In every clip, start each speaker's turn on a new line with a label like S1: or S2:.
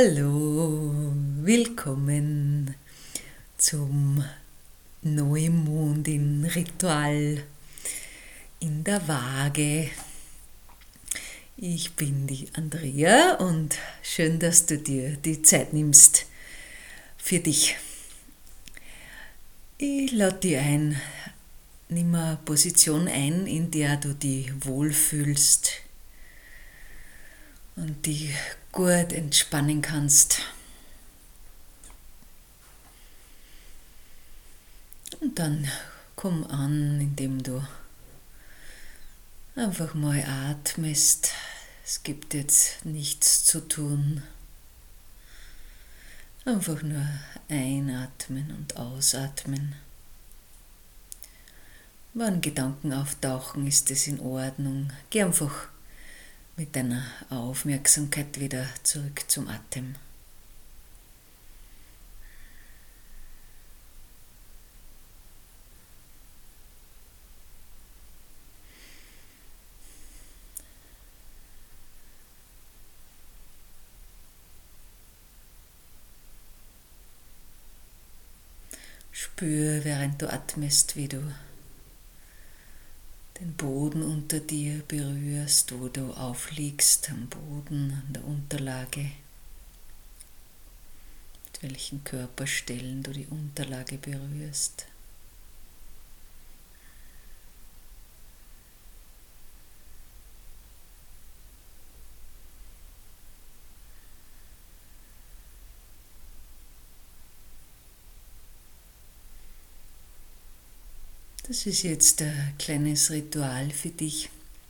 S1: Hallo, willkommen zum Neumondin-Ritual in der Waage. Ich bin die Andrea und schön, dass du dir die Zeit nimmst für dich. Ich lade dich ein, nimm eine Position ein, in der du dich wohlfühlst und dich gut entspannen kannst. Und dann komm an, indem du einfach mal atmest. Es gibt jetzt nichts zu tun. Einfach nur einatmen und ausatmen. Wenn Gedanken auftauchen, ist es in Ordnung. Geh einfach mit deiner Aufmerksamkeit wieder zurück zum Atem. Spür, während du atmest, wie du den Boden unter dir berührst, wo du aufliegst am Boden, an der Unterlage, mit welchen Körperstellen du die Unterlage berührst. Das ist jetzt ein kleines Ritual für dich,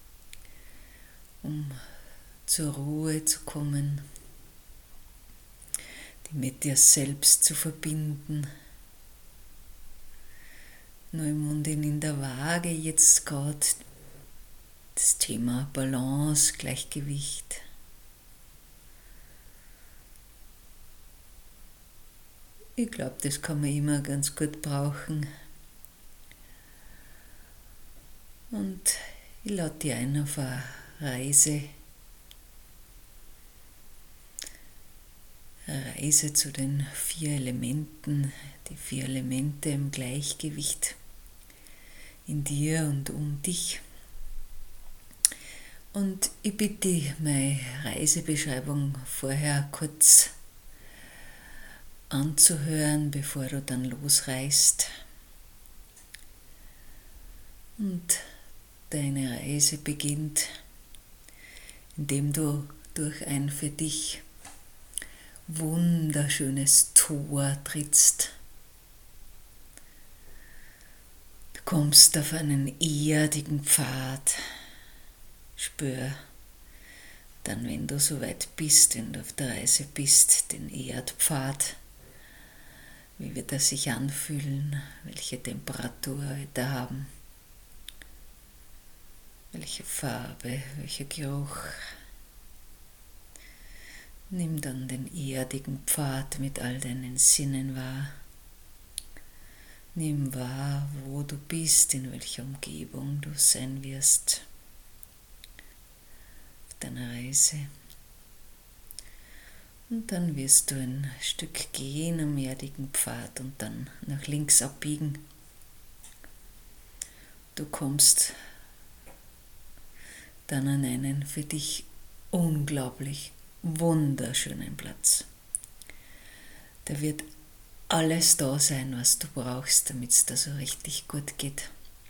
S1: um zur Ruhe zu kommen, dich mit dir selbst zu verbinden. Neumondin in der Waage, jetzt gerade das Thema Balance, Gleichgewicht. Ich glaube, das kann man immer ganz gut brauchen. Und ich lade dich ein auf eine Reise zu den 4 Elementen, die 4 Elemente im Gleichgewicht in dir und um dich. Und ich bitte dich, meine Reisebeschreibung vorher kurz anzuhören, bevor du dann losreist. Und deine Reise beginnt, indem du durch ein für dich wunderschönes Tor trittst. Du kommst auf einen erdigen Pfad. Spür dann, wenn du soweit bist, wenn du auf der Reise bist, den Erdpfad. Wie wird er sich anfühlen? Welche Temperatur wird er haben? Welche Farbe, welcher Geruch? Nimm dann den erdigen Pfad mit all deinen Sinnen wahr. Nimm wahr, wo du bist, in welcher Umgebung du sein wirst auf deiner Reise. Und dann wirst du ein Stück gehen am erdigen Pfad und dann nach links abbiegen. Du kommst dann an einen für dich unglaublich wunderschönen Platz. Da wird alles da sein, was du brauchst, damit es dir so richtig gut geht.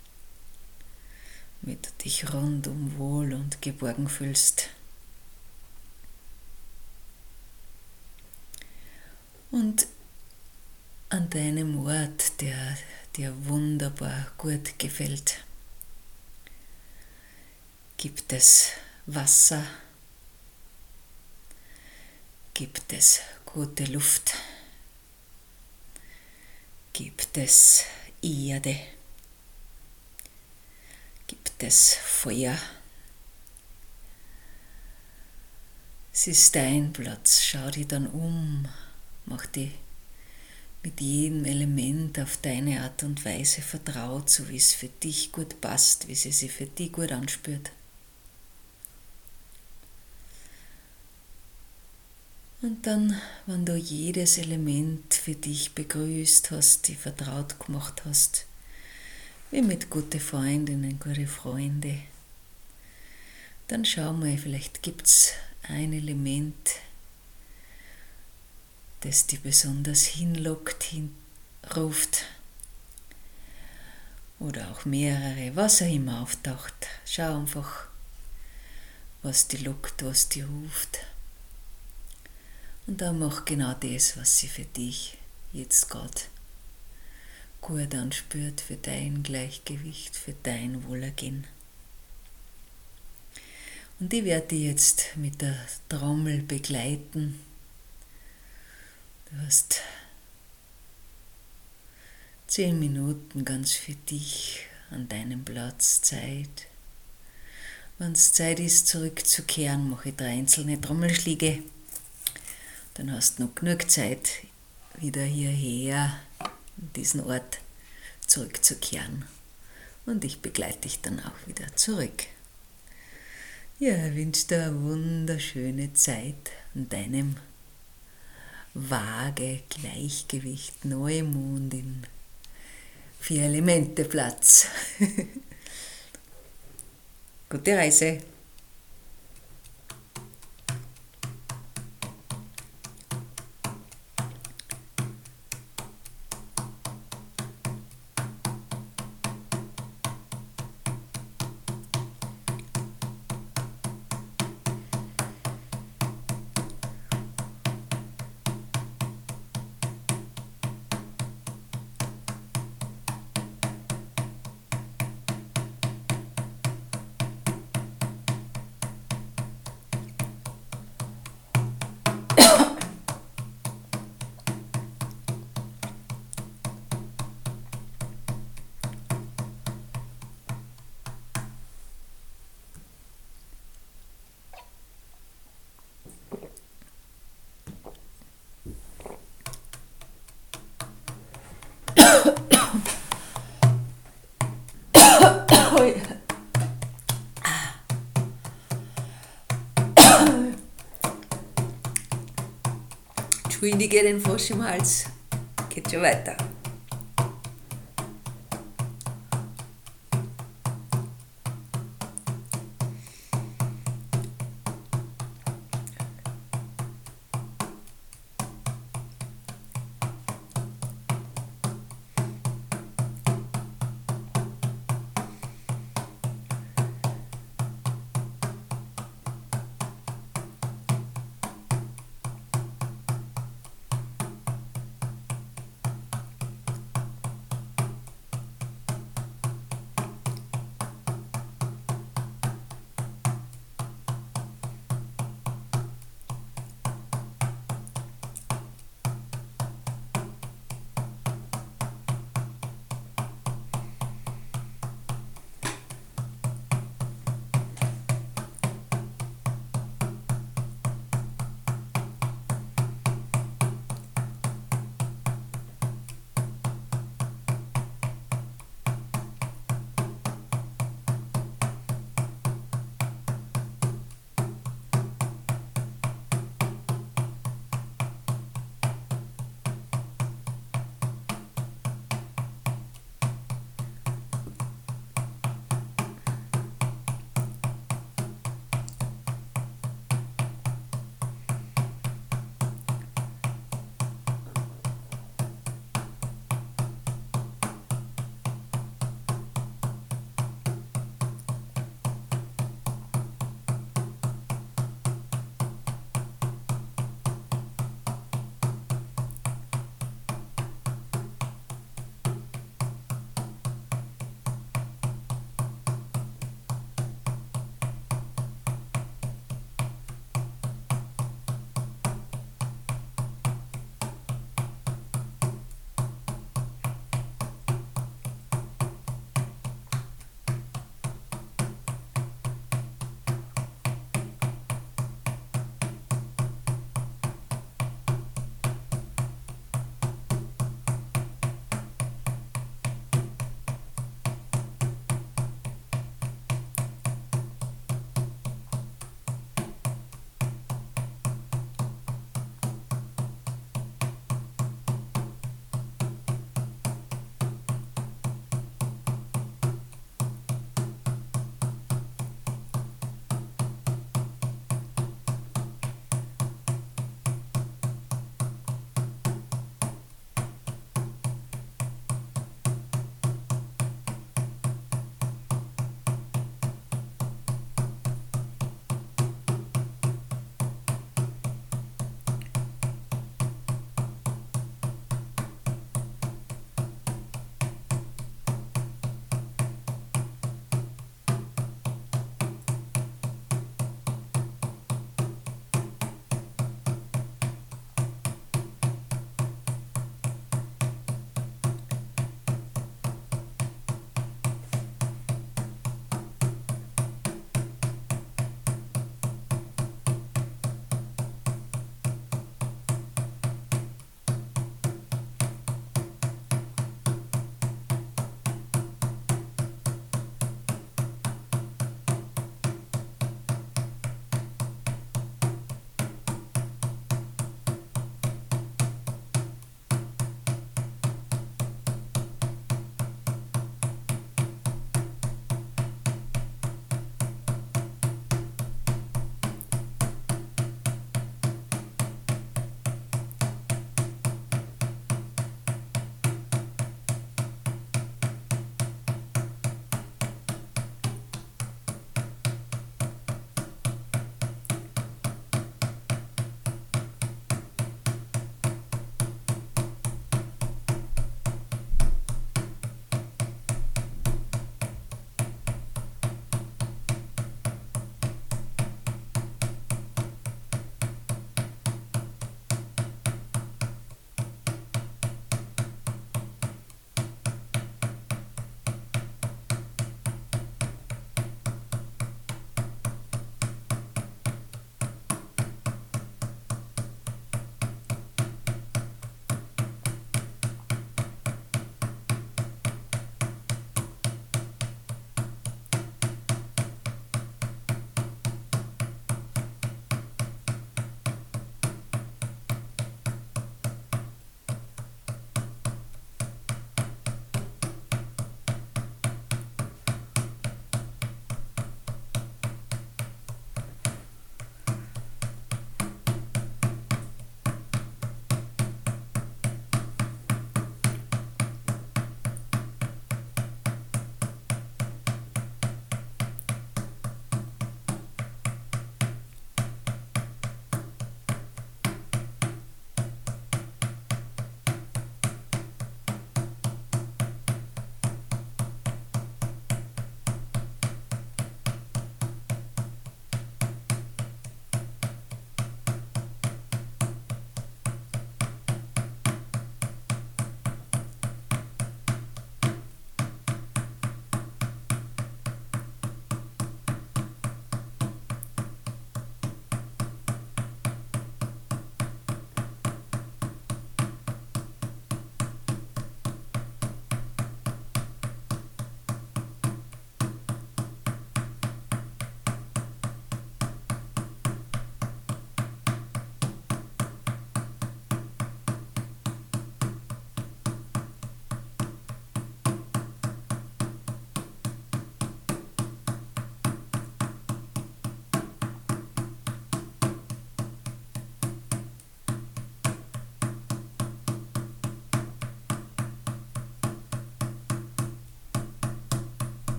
S1: Damit du dich rundum wohl und geborgen fühlst. Und an deinem Ort, der dir wunderbar gut gefällt, gibt es Wasser, gibt es gute Luft, gibt es Erde, gibt es Feuer. Es ist dein Platz, schau dich dann um, mach dich mit jedem Element auf deine Art und Weise vertraut, so wie es für dich gut passt, wie es sich für dich gut anspürt. Und dann, wenn du jedes Element für dich begrüßt hast, die vertraut gemacht hast, wie mit guten Freundinnen, gute Freunde, dann schau mal, vielleicht gibt es ein Element, das dich besonders hinlockt, hinruft, oder auch mehrere, was auch immer auftaucht. Schau einfach, was dich lockt, was dich ruft. Und dann mach genau das, was sie für dich jetzt gerade gut anspürt, für dein Gleichgewicht, für dein Wohlergehen. Und ich werde dich jetzt mit der Trommel begleiten. Du hast 10 Minuten ganz für dich an deinem Platz Zeit. Wenn es Zeit ist, zurückzukehren, mache ich 3 einzelne Trommelschläge. Dann hast du noch genug Zeit, wieder hierher, an diesen Ort zurückzukehren. Und ich begleite dich dann auch wieder zurück. Ja, ich wünsche dir eine wunderschöne Zeit an deinem Waage, Gleichgewicht, Neumond in 4 Elemente Platz. Gute Reise! Entschuldige den Frosch im Hals. Geht schon weiter.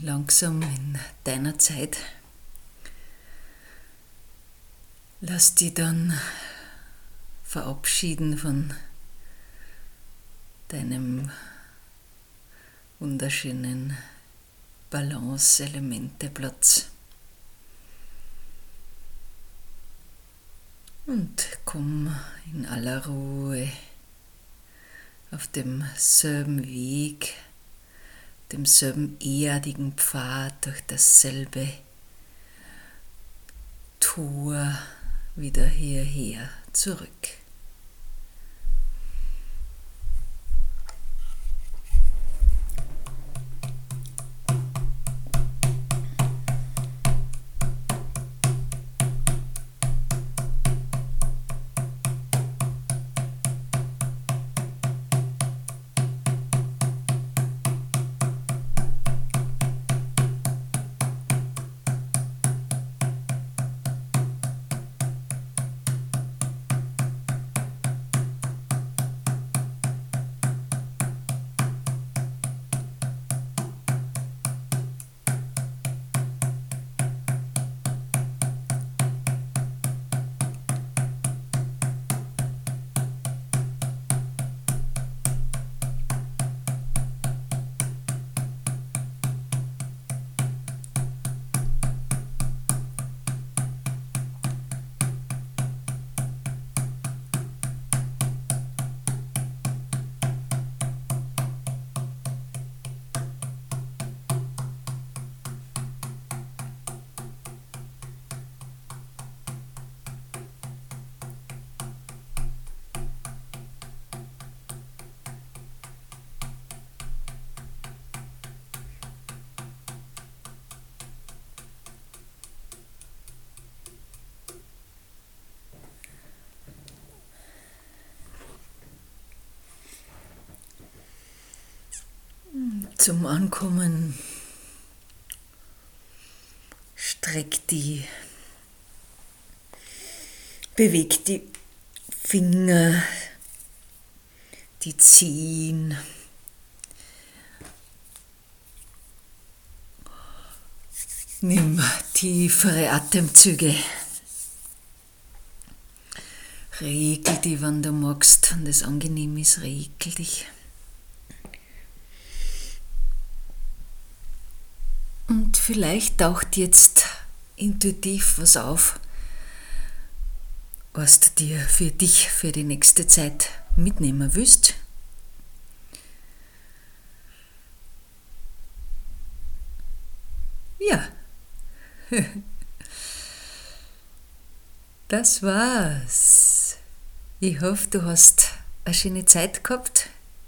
S1: langsam in deiner Zeit. Lass dich dann verabschieden von deinem wunderschönen Balance-Elemente-Platz. Und komm in aller Ruhe auf demselben Weg, demselben erdigen Pfad durch dasselbe Tor wieder hierher zurück. Zum Ankommen streck die, beweg die Finger, die Zehen, nimm tiefere Atemzüge, regel dich, wenn du magst und es angenehm ist, regel dich. Und vielleicht taucht jetzt intuitiv was auf, was du dir für dich für die nächste Zeit mitnehmen willst. Ja, das war's. Ich hoffe, du hast eine schöne Zeit gehabt.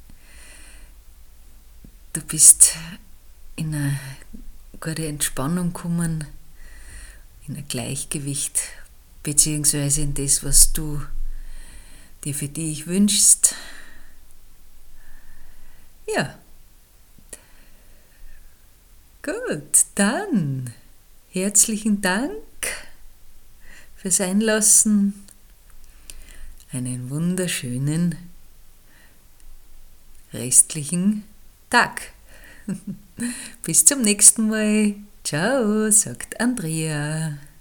S1: Du bist in eine gute Entspannung kommen, in ein Gleichgewicht, beziehungsweise in das, was du dir für dich wünschst. Ja, gut, dann herzlichen Dank fürs Einlassen. Einen wunderschönen restlichen Tag. Bis zum nächsten Mal. Ciao, sagt Andrea.